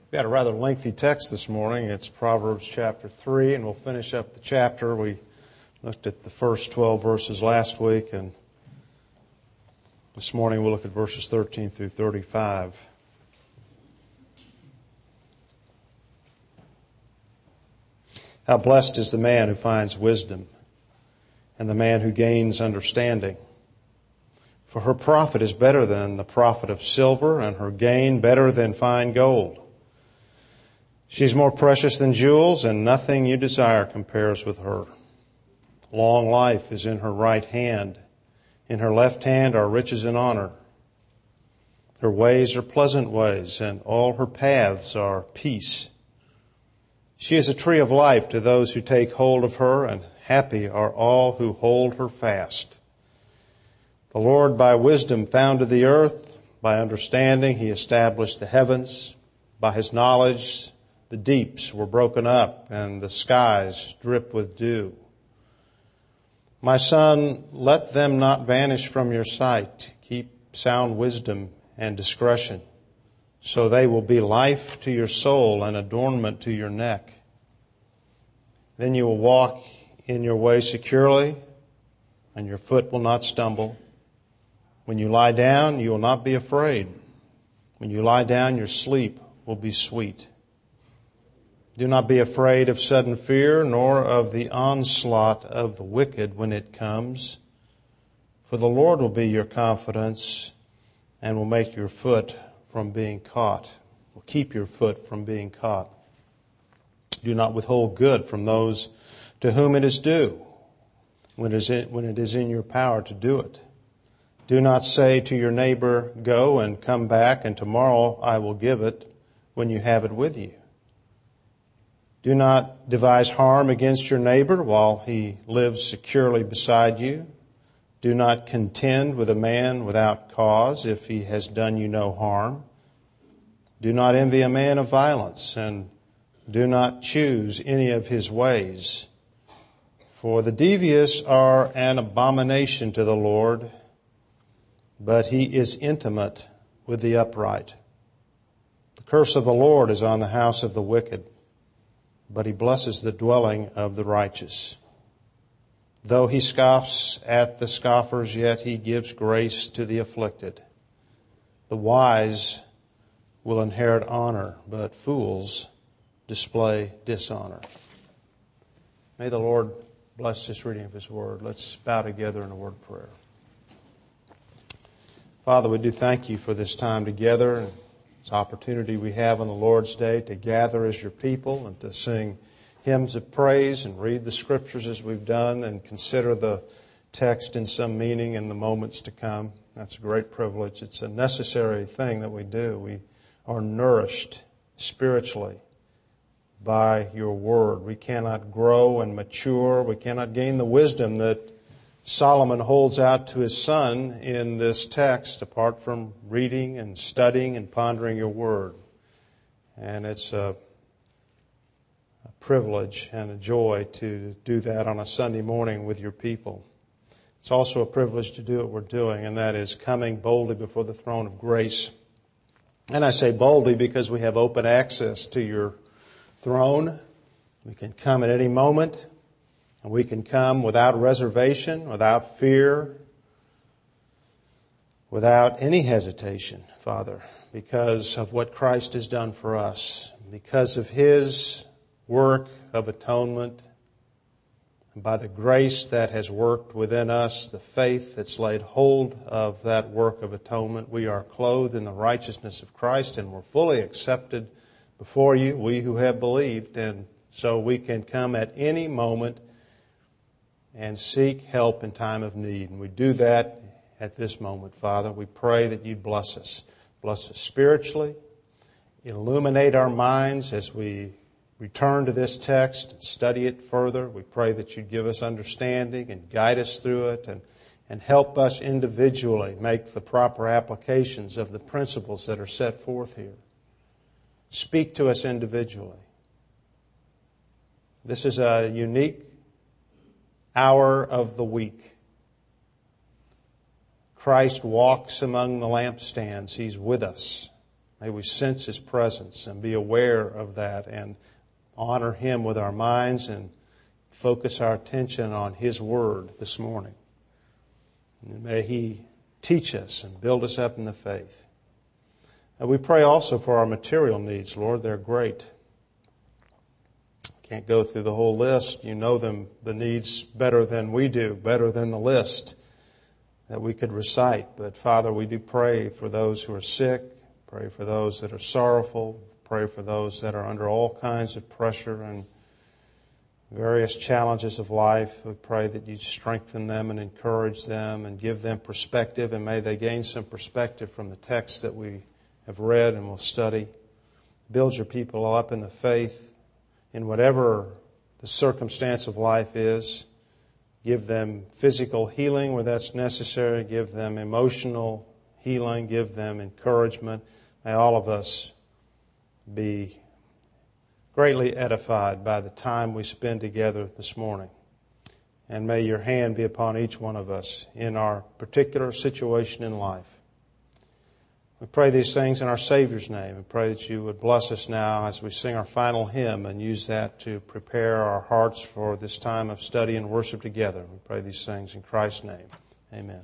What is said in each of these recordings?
We had a rather lengthy text this morning. It's Proverbs chapter 3, and we'll finish up the chapter. We looked at the first 12 verses last week, and this morning we'll look at verses 13 through 35. How blessed is the man who finds wisdom, and the man who gains understanding. For her profit is better than the profit of silver, and her gain better than fine gold. She is more precious than jewels, and nothing you desire compares with her. Long life is in her right hand. In her left hand are riches and honor. Her ways are pleasant ways, and all her paths are peace. She is a tree of life to those who take hold of her, and happy are all who hold her fast. The Lord by wisdom founded the earth. By understanding He established the heavens. By His knowledge the deeps were broken up, and the skies drip with dew. My son, let them not vanish from your sight. Keep sound wisdom and discretion, so they will be life to your soul and adornment to your neck. Then you will walk in your way securely, and your foot will not stumble. When you lie down, you will not be afraid. When you lie down, your sleep will be sweet. Do not be afraid of sudden fear, nor of the onslaught of the wicked when it comes. For the Lord will be your confidence and will make your foot from being caught, will keep your foot from being caught. Do not withhold good from those to whom it is due, when it is in your power to do it. Do not say to your neighbor, go and come back, and tomorrow I will give it, when you have it with you. Do not devise harm against your neighbor while he lives securely beside you. Do not contend with a man without cause if he has done you no harm. Do not envy a man of violence, and do not choose any of his ways. For the devious are an abomination to the Lord, but He is intimate with the upright. The curse of the Lord is on the house of the wicked, but He blesses the dwelling of the righteous. Though He scoffs at the scoffers, yet He gives grace to the afflicted. The wise will inherit honor, but fools display dishonor. May the Lord bless this reading of His Word. Let's bow together in a word of prayer. Father, we do thank You for this time together and this opportunity we have on the Lord's Day to gather as Your people and to sing hymns of praise and read the Scriptures as we've done and consider the text in some meaning in the moments to come. That's a great privilege. It's a necessary thing that we do. We are nourished spiritually by Your Word. We cannot grow and mature. We cannot gain the wisdom that Solomon holds out to his son in this text apart from reading and studying and pondering Your Word. And it's a privilege and a joy to do that on a Sunday morning with Your people. It's also a privilege to do what we're doing, and that is coming boldly before the throne of grace. And I say boldly because we have open access to Your throne. We can come at any moment. And we can come without reservation, without fear, without any hesitation, Father, because of what Christ has done for us, because of His work of atonement, and by the grace that has worked within us, the faith that's laid hold of that work of atonement. We are clothed in the righteousness of Christ, and we're fully accepted before You, we who have believed, and so we can come at any moment and seek help in time of need. And we do that at this moment, Father. We pray that You'd bless us. Bless us spiritually. Illuminate our minds as we return to this text and study it further. We pray that You'd give us understanding and guide us through it and help us individually make the proper applications of the principles that are set forth here. Speak to us individually. This is a unique hour of the week. Christ walks among the lampstands. He's with us. May we sense His presence and be aware of that and honor Him with our minds and focus our attention on His Word this morning. And may He teach us and build us up in the faith. And we pray also for our material needs, Lord. They're great. Can't go through the whole list. You know them, the needs, better than we do, better than the list that we could recite. But Father, we do pray for those who are sick, pray for those that are sorrowful, pray for those that are under all kinds of pressure and various challenges of life. We pray that you strengthen them and encourage them and give them perspective, and may they gain some perspective from the text that we have read and will study. Build your people up in the faith in whatever the circumstance of life is. Give them physical healing where that's necessary. Give them emotional healing. Give them encouragement. May all of us be greatly edified by the time we spend together this morning. And may your hand be upon each one of us in our particular situation in life. We pray these things in our Savior's name. We pray that you would bless us now as we sing our final hymn and use that to prepare our hearts for this time of study and worship together. We pray these things in Christ's name. Amen.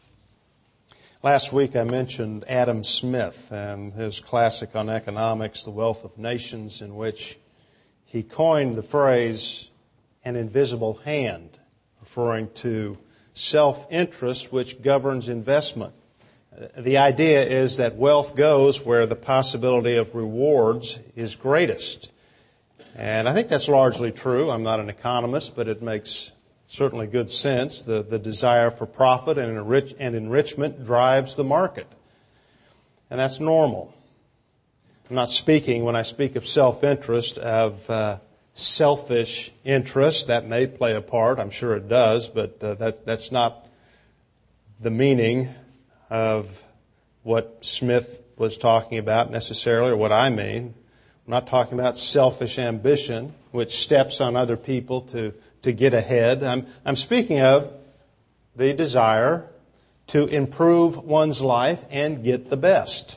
Last week I mentioned Adam Smith and his classic on economics, The Wealth of Nations, in which he coined the phrase, an invisible hand, referring to self-interest which governs investment. The idea is that wealth goes where the possibility of rewards is greatest. And I think that's largely true. I'm not an economist, but it makes certainly good sense. The desire for profit and enrichment drives the market. And that's normal. I'm not speaking, when I speak of self-interest, of selfish interest. That may play a part. I'm sure it does, but that's not the meaning of what Smith was talking about necessarily, or what I mean. I'm not talking about selfish ambition, which steps on other people to get ahead. I'm speaking of the desire to improve one's life and get the best.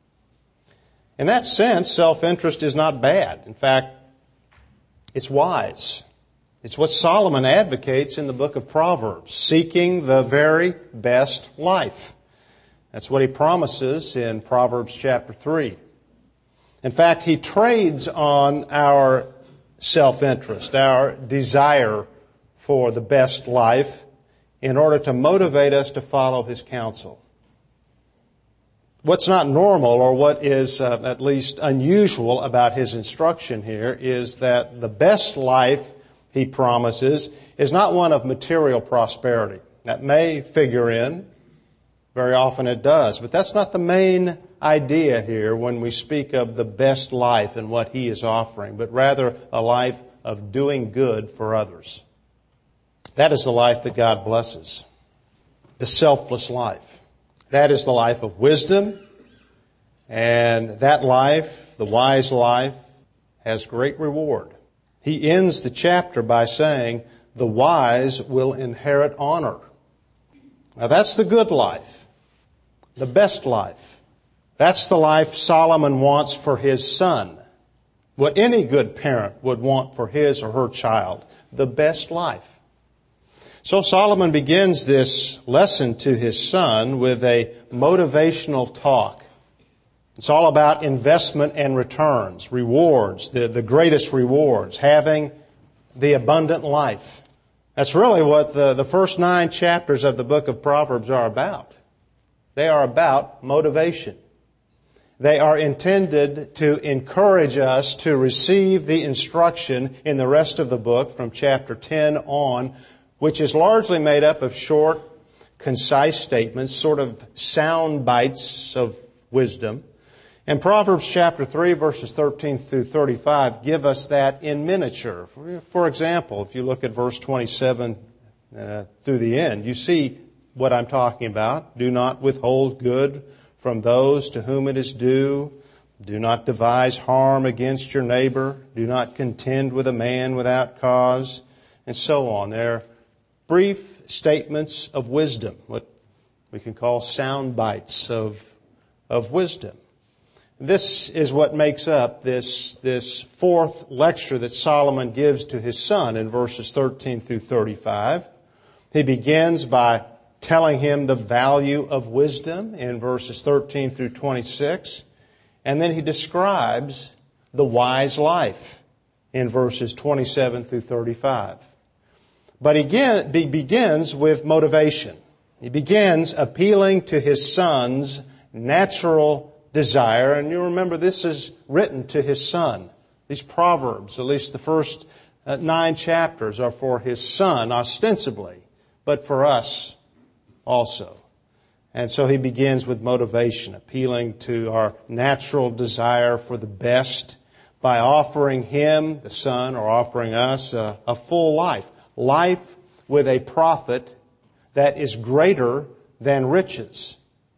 In that sense, self-interest is not bad. In fact, it's wise. It's what Solomon advocates in the book of Proverbs, seeking the very best life. That's what he promises in Proverbs chapter 3. In fact, he trades on our self-interest, our desire for the best life, in order to motivate us to follow his counsel. What's not normal, or what is at least unusual about his instruction here, is that the best life, he promises, is not one of material prosperity. That may figure in. Very often it does. But that's not the main idea here when we speak of the best life and what he is offering, but rather a life of doing good for others. That is the life that God blesses. The selfless life. That is the life of wisdom. And that life, the wise life, has great reward. He ends the chapter by saying, the wise will inherit honor. Now that's the good life. The best life. That's the life Solomon wants for his son. What any good parent would want for his or her child. The best life. So Solomon begins this lesson to his son with a motivational talk. It's all about investment and returns, rewards, the greatest rewards, having the abundant life. That's really what the first 9 chapters of the book of Proverbs are about. They are about motivation. They are intended to encourage us to receive the instruction in the rest of the book from chapter 10 on, which is largely made up of short, concise statements, sort of sound bites of wisdom. And Proverbs chapter 3, verses 13 through 35 give us that in miniature. For example, if you look at verse 27 through the end, you see what I'm talking about. Do not withhold good from those to whom it is due. Do not devise harm against your neighbor. Do not contend with a man without cause. And so on. They're brief statements of wisdom, what we can call sound bites of wisdom. This is what makes up this fourth lecture that Solomon gives to his son in verses 13 through 35. He begins by telling him the value of wisdom in verses 13 through 26. And then he describes the wise life in verses 27 through 35. But he begins with motivation. He begins appealing to his son's natural desire. And you remember this is written to his son. These Proverbs, at least the first 9 chapters, are for his son ostensibly, but for us also. And so he begins with motivation, appealing to our natural desire for the best by offering him, the son, or offering us a full life. Life with a profit that is greater than riches.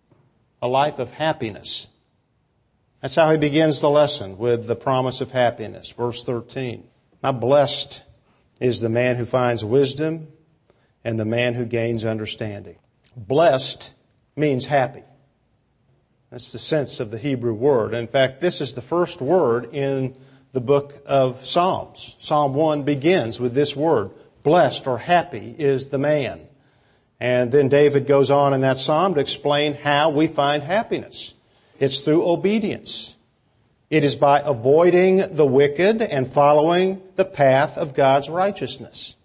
A life of happiness. That's how he begins the lesson, with the promise of happiness. Verse 13. How blessed is the man who finds wisdom and the man who gains understanding. Blessed means happy. That's the sense of the Hebrew word. In fact, this is the first word in the book of Psalms. Psalm 1 begins with this word. Blessed or happy is the man. And then David goes on in that psalm to explain how we find happiness. It's through obedience. It is by avoiding the wicked and following the path of God's righteousness.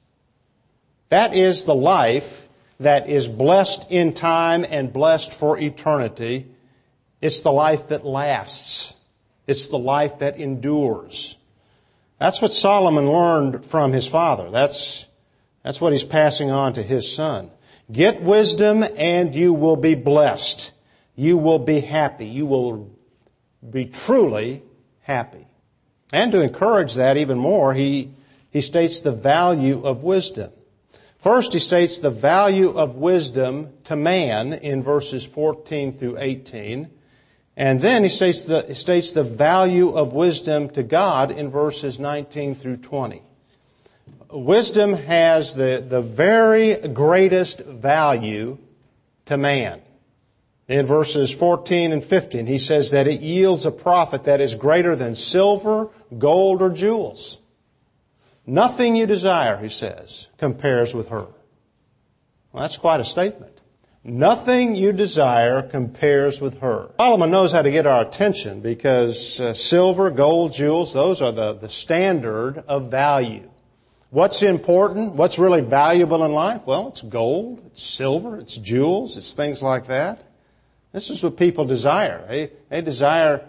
That is the life that is blessed in time and blessed for eternity. It's the life that lasts. It's the life that endures. That's what Solomon learned from his father. That's what he's passing on to his son. Get wisdom and you will be blessed. You will be happy. You will be truly happy. And to encourage that even more, he states the value of wisdom. First, he states the value of wisdom to man in verses 14 through 18. And then he states the value of wisdom to God in verses 19 through 20. Wisdom has the very greatest value to man. In verses 14 and 15, he says that it yields a profit that is greater than silver, gold, or jewels. Nothing you desire, he says, compares with her. Well, that's quite a statement. Nothing you desire compares with her. Solomon knows how to get our attention because silver, gold, jewels, those are the standard of value. What's important? What's really valuable in life? Well, it's gold, it's silver, it's jewels, it's things like that. This is what people desire. They desire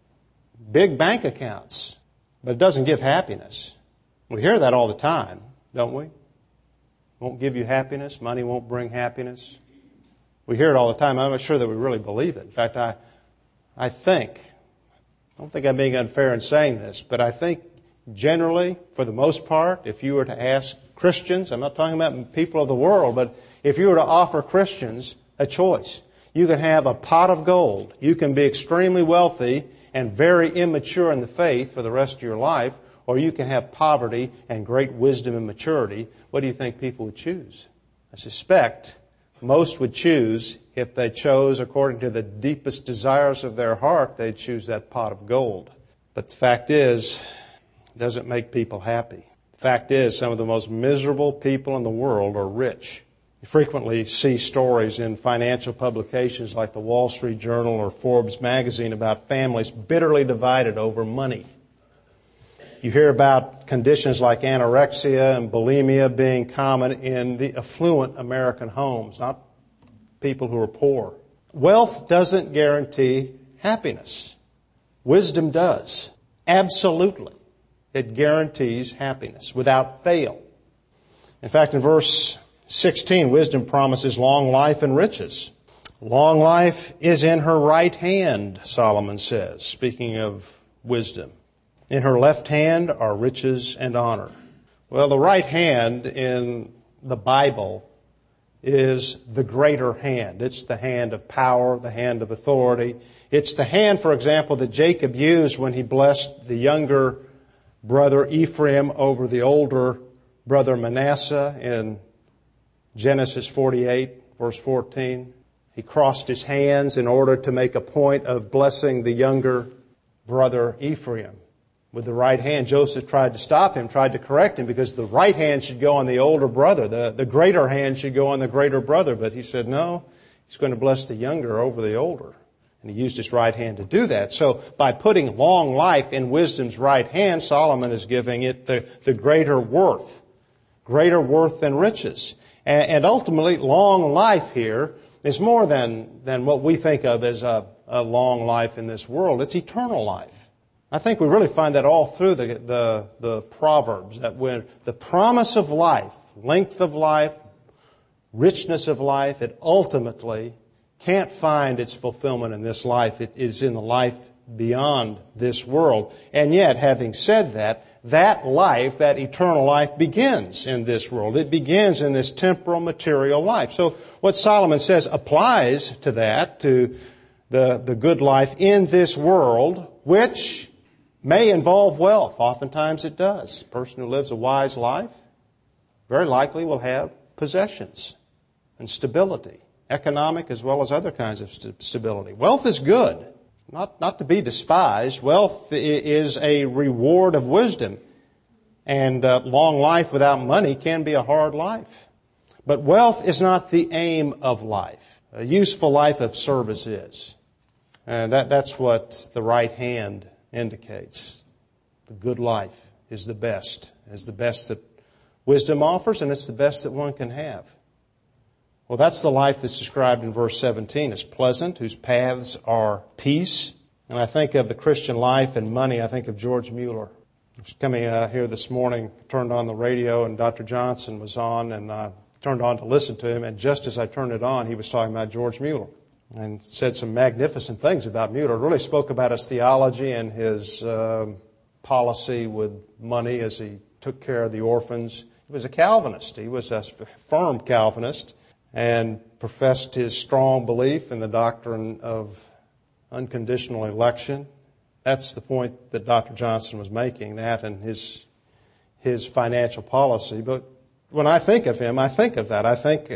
big bank accounts, but it doesn't give happiness. We hear that all the time, don't we? Won't give you happiness. Money won't bring happiness. We hear it all the time. I'm not sure that we really believe it. In fact, I don't think I'm being unfair in saying this, but I think generally, for the most part, if you were to ask Christians, I'm not talking about people of the world, but if you were to offer Christians a choice, you can have a pot of gold. You can be extremely wealthy and very immature in the faith for the rest of your life, or you can have poverty and great wisdom and maturity. What do you think people would choose? I suspect most would choose, if they chose according to the deepest desires of their heart, they'd choose that pot of gold. But the fact is, it doesn't make people happy. The fact is, some of the most miserable people in the world are rich. You frequently see stories in financial publications like the Wall Street Journal or Forbes magazine about families bitterly divided over money. You hear about conditions like anorexia and bulimia being common in the affluent American homes, not people who are poor. Wealth doesn't guarantee happiness. Wisdom does. Absolutely. It guarantees happiness without fail. In fact, in verse 16, wisdom promises long life and riches. Long life is in her right hand, Solomon says, speaking of wisdom. In her left hand are riches and honor. Well, the right hand in the Bible is the greater hand. It's the hand of power, the hand of authority. It's the hand, for example, that Jacob used when he blessed the younger brother Ephraim over the older brother Manasseh in Genesis 48, verse 14. He crossed his hands in order to make a point of blessing the younger brother Ephraim. With the right hand, Joseph tried to stop him, tried to correct him, because the right hand should go on the older brother. The greater hand should go on the greater brother. But he said, no, he's going to bless the younger over the older. And he used his right hand to do that. So by putting long life in wisdom's right hand, Solomon is giving it the greater worth than riches. And ultimately, long life here is more than what we think of as a long life in this world. It's eternal life. I think we really find that all through the Proverbs, that when the promise of life, length of life, richness of life, it ultimately can't find its fulfillment in this life. It is in the life beyond this world. And yet, having said that, that life, that eternal life, begins in this world. It begins in this temporal, material life. So what Solomon says applies to that, to the good life in this world, which may involve wealth. Oftentimes it does. A person who lives a wise life very likely will have possessions and stability, economic as well as other kinds of stability. Wealth is good, not to be despised. Wealth is a reward of wisdom. And long life without money can be a hard life. But wealth is not the aim of life. A useful life of service is. And that's what the right hand indicates. The good life is the best that wisdom offers, and it's the best that one can have. Well, that's the life that's described in verse 17 as pleasant, whose paths are peace. And I think of the Christian life and money, I think of George Mueller. I was coming here this morning, turned on the radio, and Dr. Johnson was on, and I turned on to listen to him, and just as I turned it on, he was talking about George Mueller and said some magnificent things about Mueller. Really spoke about his theology and his policy with money as he took care of the orphans. He was a Calvinist. He was a firm Calvinist and professed his strong belief in the doctrine of unconditional election. That's the point that Dr. Johnson was making, that and his financial policy. But when I think of him, I think of that. I think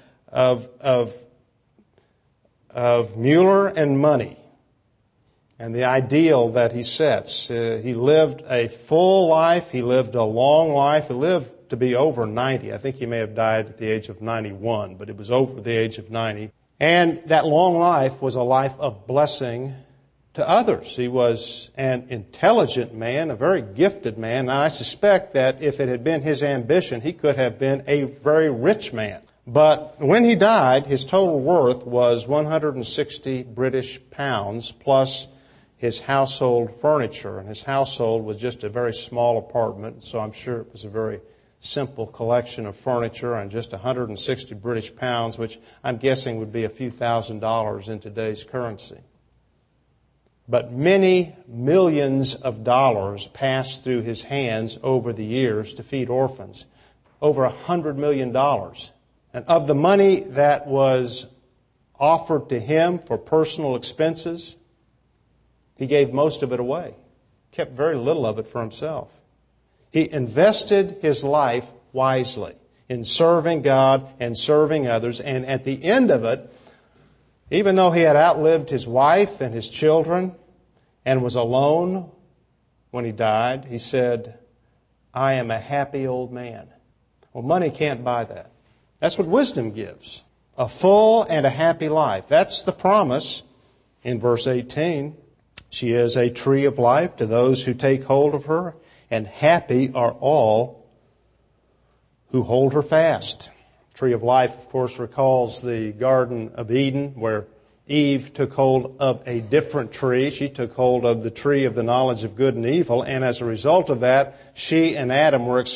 of Mueller and money and the ideal that he sets. He lived a full life. He lived a long life. He lived to be over 90. I think he may have died at the age of 91, but it was over the age of 90. And that long life was a life of blessing to others. He was an intelligent man, a very gifted man, and I suspect that if it had been his ambition, he could have been a very rich man. But when he died, his total worth was 160 British pounds plus his household furniture. And his household was just a very small apartment, so I'm sure it was a very simple collection of furniture, and just 160 British pounds, which I'm guessing would be a few $1,000s in today's currency. But many millions of dollars passed through his hands over the years to feed orphans. Over $100 million. And of the money that was offered to him for personal expenses, he gave most of it away. Kept very little of it for himself. He invested his life wisely in serving God and serving others. And at the end of it, even though he had outlived his wife and his children and was alone when he died, he said, I am a happy old man. Well, money can't buy that. That's what wisdom gives. A full and a happy life. That's the promise in verse 18. She is a tree of life to those who take hold of her, and happy are all who hold her fast. Tree of life, of course, recalls the Garden of Eden, where Eve took hold of a different tree. She took hold of the tree of the knowledge of good and evil, and as a result of that, she and Adam were